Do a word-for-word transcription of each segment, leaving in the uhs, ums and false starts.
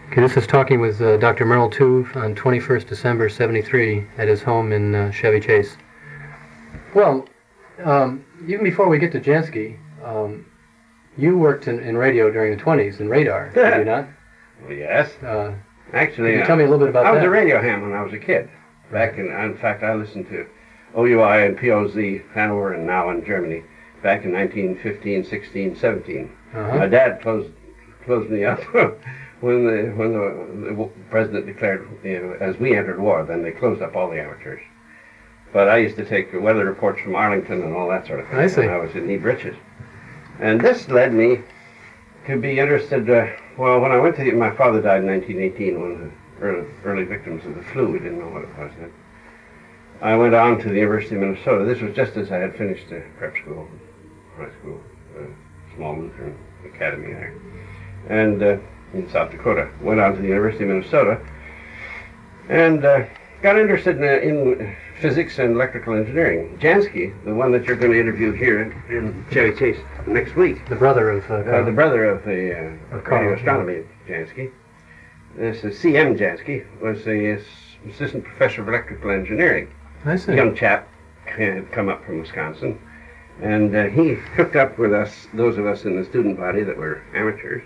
Okay, this is talking with uh, Doctor Merle Tuve on twenty-first December seventy-three at his home in uh, Chevy Chase. Well, um, even before we get to Jansky, um, you worked in, in radio during the twenties in radar, did you not? Well, yes. Uh, Actually, can you uh, tell me a little bit about I that? was a radio ham when I was a kid. Back in, in fact, I listened to O U I and P O Z, Hanover and now in Germany, back in nineteen fifteen, sixteen, seventeen. Uh-huh. My dad closed closed me up when the when the, the president declared, you know, as we entered war, then they closed up all the amateurs. But I used to take weather reports from Arlington and all that sort of thing. I see. When I was in knee breeches. And this led me to be interested, uh, well, when I went to, my father died in nineteen eighteen, one of the early, early victims of the flu. We didn't know what it was then. I went on to the University of Minnesota. This was just as I had finished the prep school, high school, uh, small Lutheran academy there, and uh, in South Dakota. Went on to the University of Minnesota, and uh, got interested in, uh, in physics and electrical engineering. Jansky, the one that you're going to interview here in, in Chevy Chase next week, The brother of uh, uh, Carl. the brother of the uh, Of Carl, radio astronomy Jansky. This is C M Jansky, was the assistant professor of electrical engineering. I see. A young chap had come up from Wisconsin, and uh, he hooked up with us, those of us in the student body that were amateurs.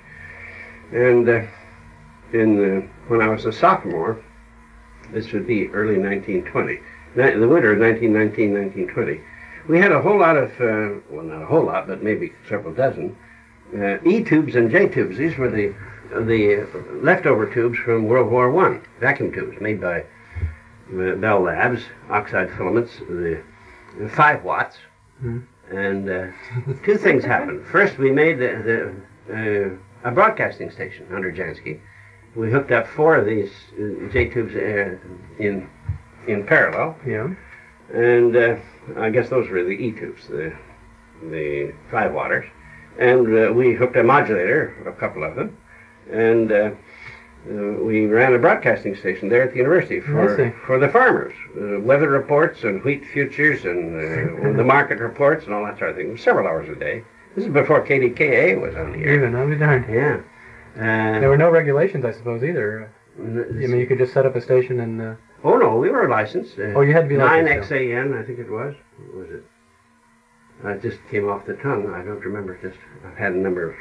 And uh, in uh, when I was a sophomore, this would be early nineteen twenty, the winter of nineteen nineteen, nineteen twenty, we had a whole lot of, uh, well, not a whole lot, but maybe several dozen, uh, E-tubes and J-tubes. These were the the leftover tubes from World War One, vacuum tubes made by uh, Bell Labs, oxide filaments, the, the five watts. Mm-hmm. And uh, two things happened. First, we made the, the, uh, a broadcasting station under Jansky. We hooked up four of these uh, J-tubes uh, in in parallel. Yeah. And uh, I guess those were the E-tubes, the the five watters. And uh, we hooked a modulator, a couple of them, and uh, uh, we ran a broadcasting station there at the university for for the farmers, uh, weather reports and wheat futures and uh, the market reports and all that sort of thing. Several hours a day. This is before K D K A was on the air. Even, I'll be darned. Yeah. Uh, There were no regulations, I suppose, either. I mean, you could just set up a station and... Uh, oh, no, we were licensed. Uh, oh, you had to be licensed. nine X A N, I think it was. What was it? Uh, it just came off the tongue. I don't remember. Just I've had a number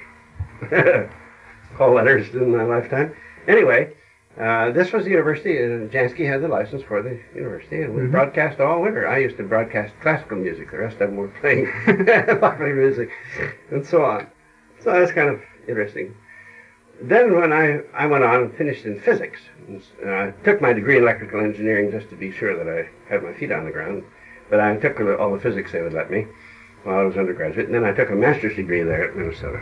of call letters in my lifetime. Anyway, uh, this was the university, and Jansky had the license for the university, and we mm-hmm. broadcast all winter. I used to broadcast classical music. The rest of them were playing popular music, and so on. So that's kind of interesting. Then when I, I went on and finished in physics, and, uh, I took my degree in electrical engineering just to be sure that I had my feet on the ground, but I took all the physics they would let me while I was undergraduate, and then I took a master's degree there at Minnesota.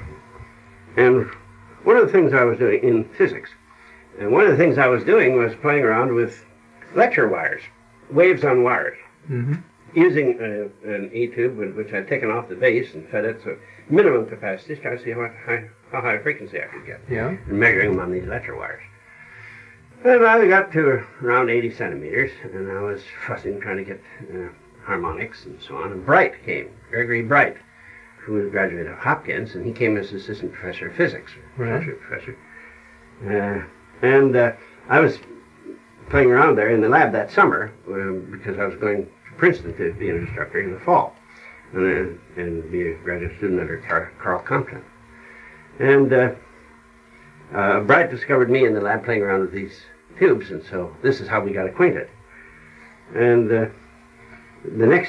And one of the things I was doing in physics, and one of the things I was doing was playing around with lecture wires, waves on wires, mm-hmm. using uh, an E-tube, which I'd taken off the base and fed it to minimum capacity, trying to see how high, how high frequency I could get, yeah. and measuring them on these lecture wires. And I got to around eighty centimeters, and I was fussing, trying to get uh, harmonics and so on, and Bright came, Gregory Bright, who was a graduate of Hopkins, and he came as assistant professor of physics, right. associate professor. Uh, and uh, I was playing around there in the lab that summer um, because I was going to Princeton to be an instructor in the fall and, uh, and be a graduate student under Car- Carl Compton. And uh, uh, Bright discovered me in the lab playing around with these tubes, and so this is how we got acquainted. And uh, the next,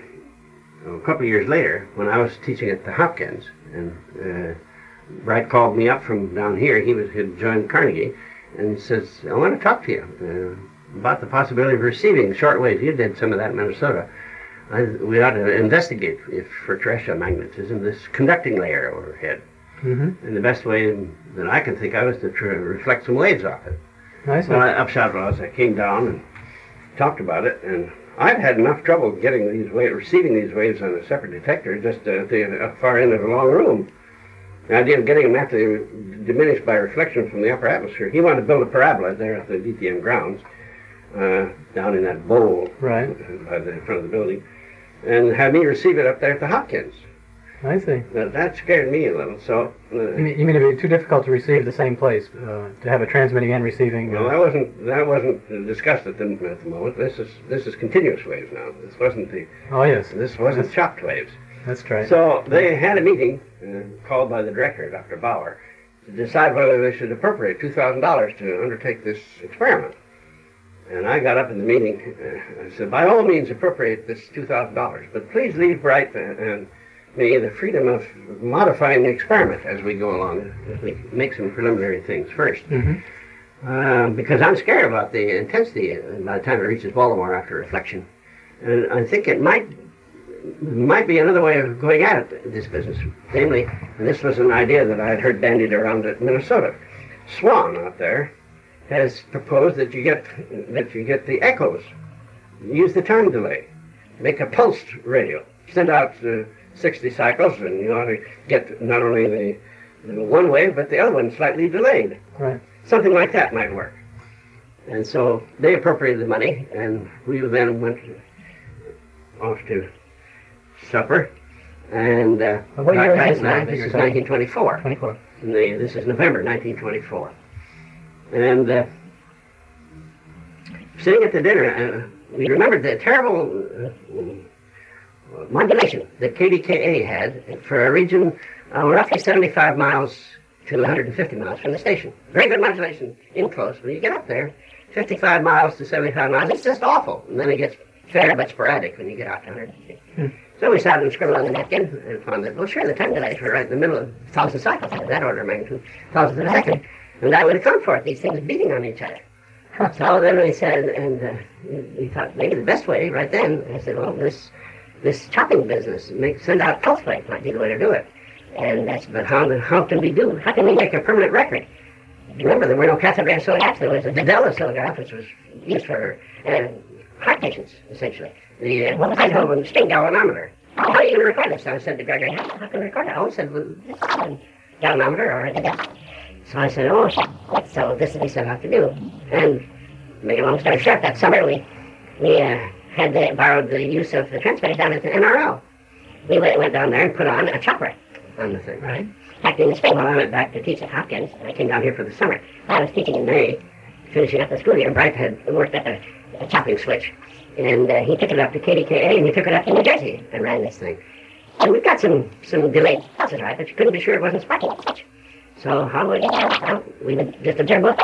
a couple of years later, when I was teaching at the Hopkins, and uh, Bright called me up from down here, he was had joined Carnegie, and he says, I want to talk to you uh, about the possibility of receiving shortwave. You did some of that in Minnesota. I, we ought to investigate if for terrestrial magnetism, this conducting layer overhead. Mm-hmm. And the best way that I can think of is to try to reflect some waves off it. Nice. Well, upshot was I came down and talked about it, and I've had enough trouble getting these waves, receiving these waves on a separate detector, just uh, at the far end of a long room. The idea of getting them to diminish by reflection from the upper atmosphere. He wanted to build a parabola there at the D T M grounds, uh, down in that bowl right. by the front of the building, and have me receive it up there at the Hopkins. I see. That, that scared me a little. So. Uh, You mean, you mean it'd be too difficult to receive the same place, uh, to have a transmitting and receiving? Uh, Well, that wasn't that wasn't discussed at the at the moment. This is this is continuous waves now. This wasn't the oh yes, this wasn't chopped waves. that's right. So they had a meeting uh, called by the director, Doctor Bauer, to decide whether they should appropriate two thousand dollars to undertake this experiment. And I got up in the meeting. Uh, I said, by all means, appropriate this two thousand dollars, but please leave Bright and, and me the freedom of modifying the experiment as we go along. We make some preliminary things first. Mm-hmm. Uh, because I'm scared about the intensity by the time it reaches Baltimore after reflection. And I think it might might be another way of going at it, this business. Namely, and this was an idea that I had heard bandied around at Minnesota. Swan out there has proposed that you get that you get the echoes, use the time delay, make a pulsed radio, send out uh, sixty cycles, and you ought to get not only the, the one wave but the other one slightly delayed. Right. Something like that might work. And so they appropriated the money, and we then went off to supper. And uh, Well, what year is right this now? now, this is nineteen twenty-four. twenty-four. And the, this is November nineteen twenty-four. And uh, sitting at the dinner, uh, we remembered the terrible uh, modulation that K D K A had for a region uh, roughly seventy-five miles to one hundred fifty miles from the station. Very good modulation in close. When you get up there, fifty-five miles to seventy-five miles, it's just awful. And then it gets fair but sporadic when you get out to one hundred fifty. Hmm. So we sat and scribbled on the napkin and found that, well, sure, the time delays were right in the middle of one thousand cycles, that order of magnitude, thousands of a second. And I would account for it, these things beating on each other. So then we said, and uh, we thought maybe the best way right then, I said, well, this this chopping business, make, send out pulse waves might be the way to do it. And that's, but how, how can we do, how can we make a permanent record? Remember, there were no cathode ray oscillographs, there was a Vidal oscillograph, which was used for uh, heart patients, essentially. The uh, well, Idaho and sting galvanometer. How are you going to record this? So I said to Gregory, how, how can we record it? I always said, well, this is a galvanometer or a Vidal. So I said, oh, so this is what we set out to do. And make a long story short, that summer we we uh, had the, borrowed the use of the transmitter down at the N R L. We went, went down there and put on a chopper on the thing, right? Back in the spring, while I went back to teach at Hopkins, I came down here for the summer. I was teaching in May, finishing up the school year. Bright had worked at a, a chopping switch. And uh, he took it up to K D K A and he took it up to New Jersey and ran this thing. And we got some, some delayed pulses, right? But you couldn't be sure it wasn't sparking that switch. So how would we get that? Well, we would just observe both.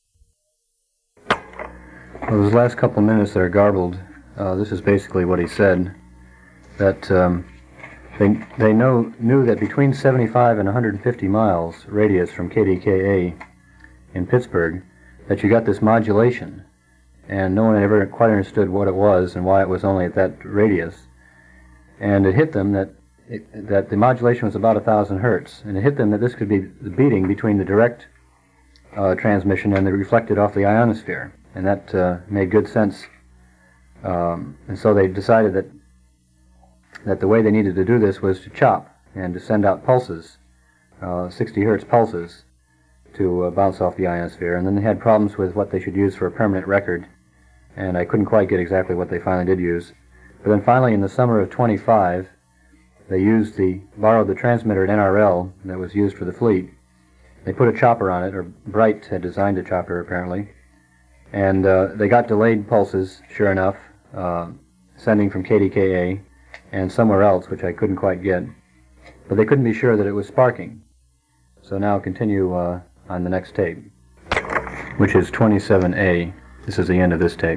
Well, those last couple minutes that are garbled, uh, this is basically what he said, that um, they they know knew that between seventy-five and one hundred fifty miles radius from K D K A in Pittsburgh, that you got this modulation, and no one had ever quite understood what it was and why it was only at that radius. And it hit them that it, that the modulation was about a thousand hertz, and it hit them that this could be the beating between the direct uh, transmission and the reflected off the ionosphere, and that uh, made good sense. Um, and so they decided that that the way they needed to do this was to chop and to send out pulses, uh, sixty hertz pulses, to uh, bounce off the ionosphere. And then they had problems with what they should use for a permanent record, and I couldn't quite get exactly what they finally did use. But then finally, in the summer of twenty-five, they used the borrowed the transmitter at N R L that was used for the fleet. They put a chopper on it, or Bright had designed a chopper apparently, and uh, they got delayed pulses, sure enough, uh, sending from K D K A and somewhere else, which I couldn't quite get. But they couldn't be sure that it was sparking. So now continue uh, on the next tape, which is twenty-seven A. This is the end of this tape.